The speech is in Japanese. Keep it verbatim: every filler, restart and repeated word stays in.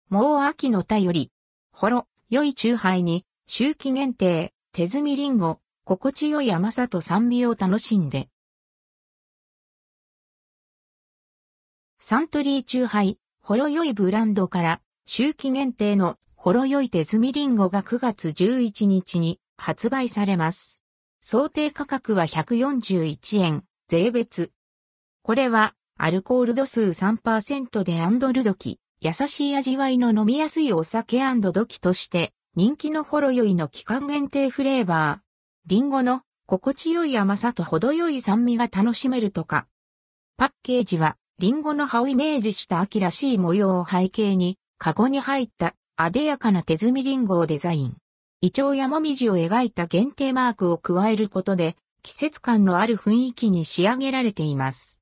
もう秋の便り。ほろ、良いチューハイに、秋季限定、手摘みりんご、心地よい甘さと酸味を楽しんで。サントリーチューハイ、ほろよいブランドから、秋季限定の、ほろよい手摘みりんごがくがつじゅういちにちに発売されます。想定価格はひゃくよんじゅういちえん、税別。これは、アルコール度数 さんパーセント でアンドルドキ、優しい味わいの飲みやすいお酒&ドキとして、人気のほろよいの期間限定フレーバー。リンゴの心地よい甘さと程よい酸味が楽しめるとか。パッケージは、リンゴの葉をイメージした秋らしい模様を背景に、カゴに入った艶やかな手摘みリンゴをデザイン。イチョウやモミジを描いた限定マークを加えることで、季節感のある雰囲気に仕上げられています。